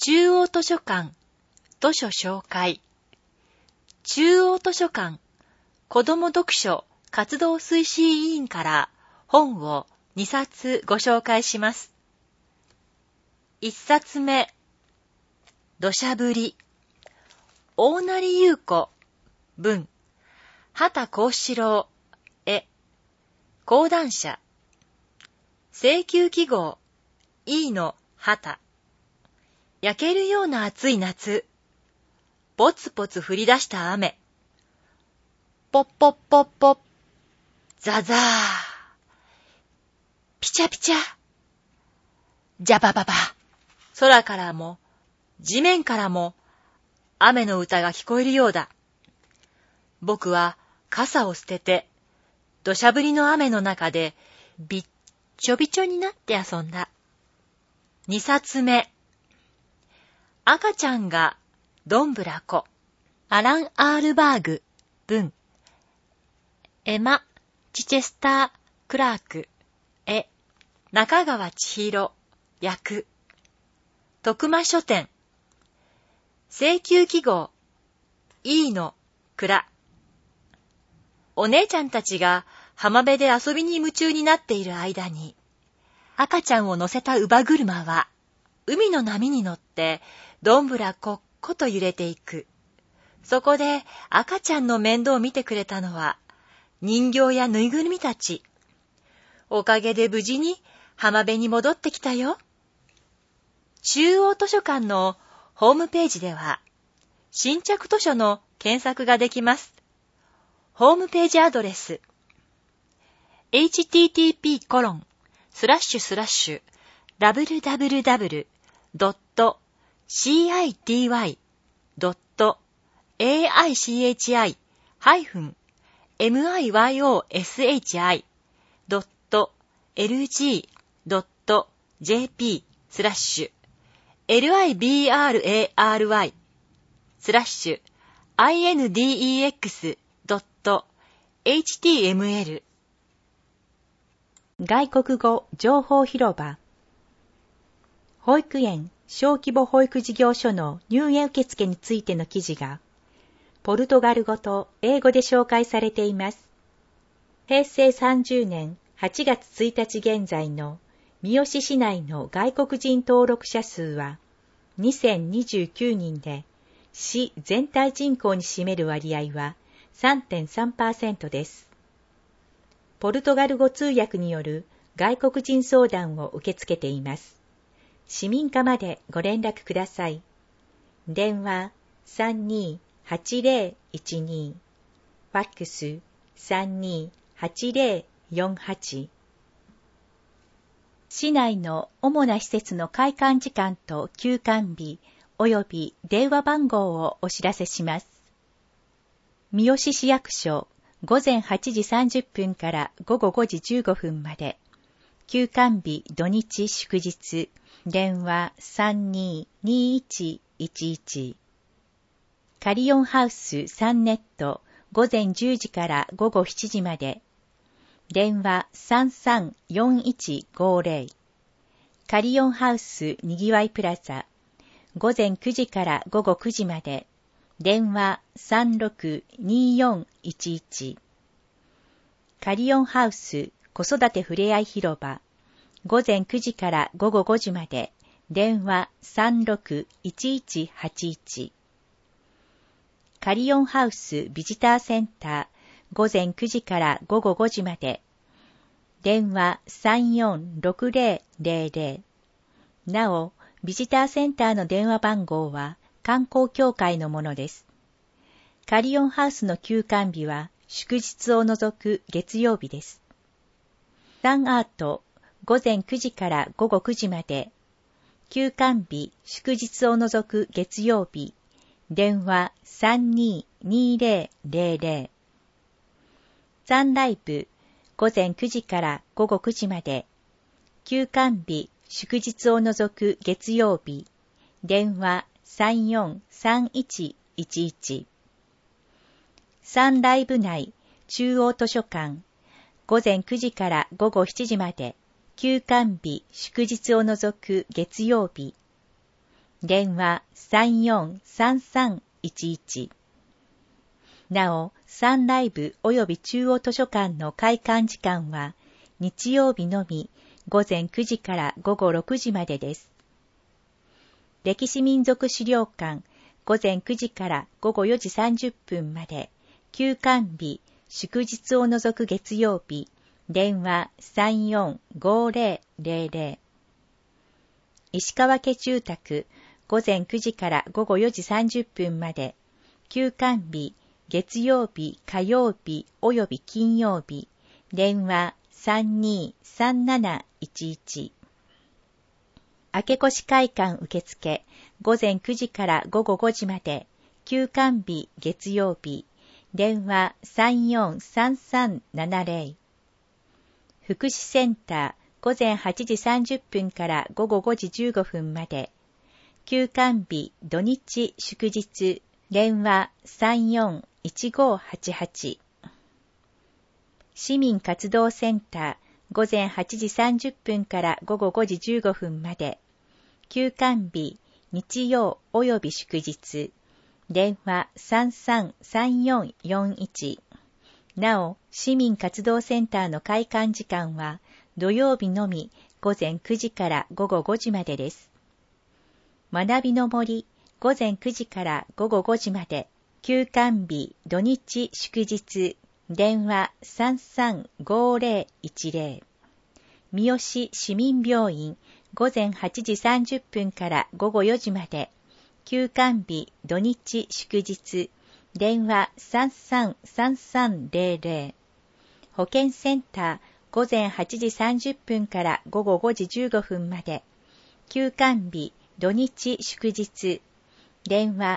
中央図書館図書紹介。中央図書館子ども読書活動推進委員から本を2冊ご紹介します。1冊目、土砂降り。大成優子、文、畑幸四郎、絵、講談社。請求記号、E の畑。焼けるような暑い夏。ぽつぽつ降り出した雨。ポッポッポッポッ。ザザー。ピチャピチャ。ジャバババ。空からも、地面からも、雨の歌が聞こえるようだ。僕は傘を捨てて、土砂降りの雨の中で、びっちょびちょになって遊んだ。2冊目。赤ちゃんがどんぶらこ。アラン・アールバーグ、文。エマ・チチェスター・クラーク、絵。中川千尋、訳。徳間書店。請求記号、E の蔵。お姉ちゃんたちが浜辺で遊びに夢中になっている間に、赤ちゃんを乗せた乳母車は、海の波に乗って、どんぶらこっこと揺れていく。そこで赤ちゃんの面倒を見てくれたのは、人形やぬいぐるみたち。おかげで無事に浜辺に戻ってきたよ。中央図書館のホームページでは、新着図書の検索ができます。ホームページアドレス、http://www.city-library.index.html 外国語情報広場。保育園小規模保育事業所の入園受付についての記事が、ポルトガル語と英語で紹介されています。平成30年8月1日現在の三好市内の外国人登録者数は2029人で、市全体人口に占める割合は 3.3% です。ポルトガル語通訳による外国人相談を受け付けています。市民課までご連絡ください。電話328012、ファックス328048。市内の主な施設の開館時間と休館日および電話番号をお知らせします。三好市役所午前8時30分から午後5時15分まで。休館日土日祝日。電話322111。カリオンハウス3ネット午前10時から午後7時まで。電話334150。カリオンハウスにぎわいプラザ午前9時から午後9時まで。電話362411。カリオンハウス子育てふれあい広場午前9時から午後5時まで。電話361181。カリオンハウスビジターセンター午前9時から午後5時まで。電話346000。なお、ビジターセンターの電話番号は観光協会のものです。カリオンハウスの休館日は祝日を除く月曜日です。サンアート午前9時から午後9時まで。休館日祝日を除く月曜日。電話322000。サンライブ午前9時から午後9時まで。休館日祝日を除く月曜日。電話343111。サンライブ内中央図書館午前9時から午後7時まで。休館日祝日を除く月曜日。 電話343311。なお、サンライブ及び中央図書館の開館時間は、日曜日のみ午前9時から午後6時までです。歴史民族資料館、午前9時から午後4時30分まで、休館日、祝日を除く月曜日、電話345000。石川家住宅、午前9時から午後4時30分まで、休館日、月曜日、火曜日及び金曜日、電話323711。明け越し会館受付、午前9時から午後5時まで、休館日、月曜日、電話343370。福祉センター、午前8時30分から午後5時15分まで、休館日、土日、祝日、電話341588。市民活動センター、午前8時30分から午後5時15分まで、休館日、日曜及び祝日、電話333441。なお、市民活動センターの開館時間は、土曜日のみ午前9時から午後5時までです。学びの森、午前9時から午後5時まで、休館日、土日、祝日、電話335010。三好市民病院、午前8時30分から午後4時まで、休館日、土日、祝日、電話333300。保健センター、午前8時30分から午後5時15分まで、休館日、土日、祝日、電話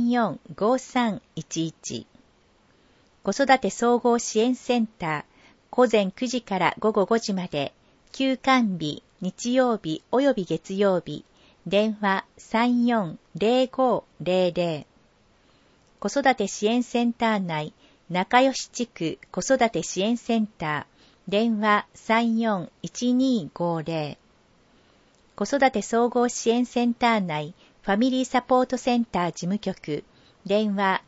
345311。子育て総合支援センター、午前9時から午後5時まで、休館日、日曜日及び月曜日、電話340500。子育て支援センター内、仲良し地区子育て支援センター、電話341250。子育て総合支援センター内、ファミリーサポートセンター事務局、電話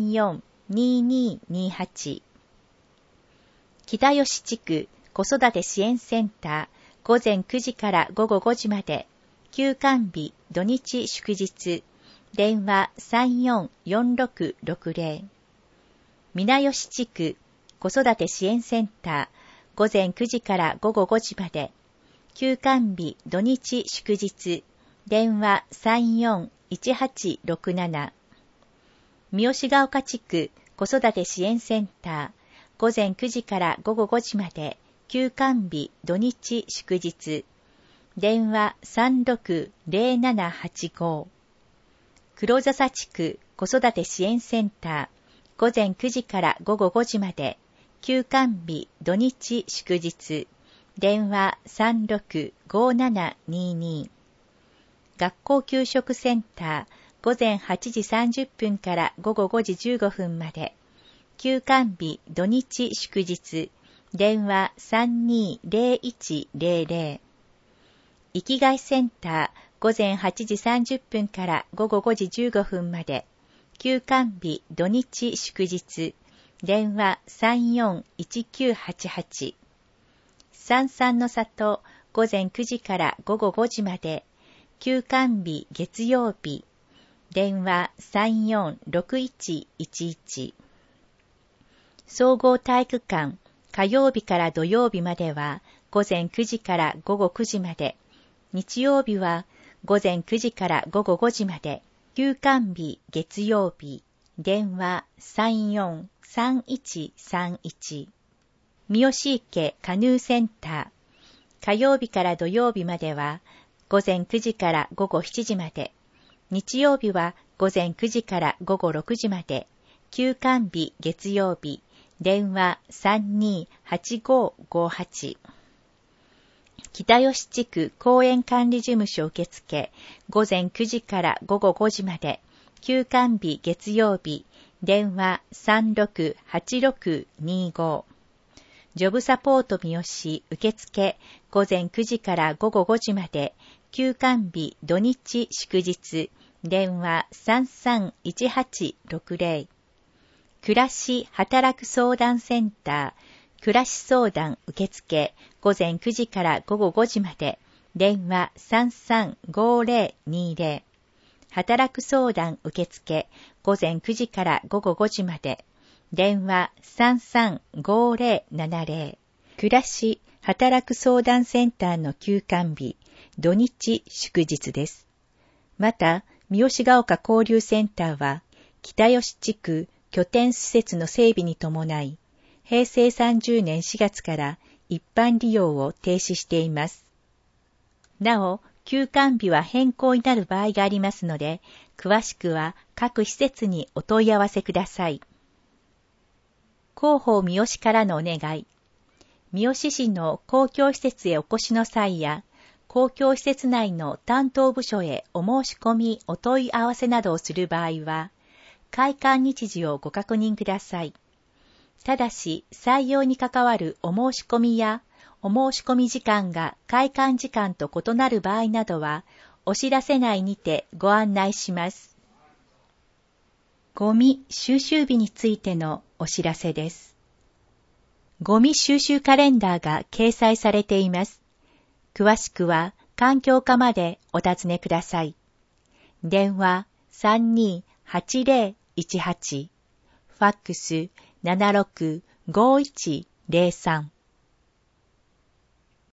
342228。北吉地区子育て支援センター、午前9時から午後5時まで、休館日、土日祝日、電話344660。皆吉地区子育て支援センター、午前9時から午後5時まで、休館日、土日祝日、電話341867。三好ヶ丘地区子育て支援センター、午前9時から午後5時まで、休館日、土日祝日、電話360785。黒笹地区子育て支援センター、午前9時から午後5時まで、休館日、土日祝日、電話365722。学校給食センター、午前8時30分から午後5時15分まで、休館日、土日祝日、電話320100。生きがいセンター、午前8時30分から午後5時15分まで、休館日、土日祝日、電話341988。三々の里、午前9時から午後5時まで、休館日、月曜日、電話346111。総合体育館、火曜日から土曜日までは午前9時から午後9時まで、日曜日は午前9時から午後5時まで、休館日、月曜日、電話343131。三好池カヌーセンター、火曜日から土曜日までは午前9時から午後7時まで、日曜日は午前9時から午後6時まで、休館日、月曜日、電話328558。北吉地区公園管理事務所受付、午前9時から午後5時まで、休館日、月曜日、電話368625。ジョブサポート三好受付、午前9時から午後5時まで、 休館日土日祝日、電話331860。暮らし働く相談センター、暮らし相談受付、午前9時から午後5時まで、電話335020。働く相談受付、午前9時から午後5時まで、電話335070。暮らし働く相談センターの休館日、土日祝日です。また、三好ヶ丘交流センターは、北吉地区拠点施設の整備に伴い、平成30年4月から一般利用を停止しています。なお、休館日は変更になる場合がありますので、詳しくは各施設にお問い合わせください。広報三好からのお願い。三好市の公共施設へお越しの際や、公共施設内の担当部署へお申し込み、お問い合わせなどをする場合は、開館日時をご確認ください。ただし、採用に関わるお申し込みや、お申し込み時間が開館時間と異なる場合などは、お知らせ内にてご案内します。ゴミ収集日についてのお知らせです。ゴミ収集カレンダーが掲載されています。詳しくは環境課までお尋ねください。電話328018、ファックス765103。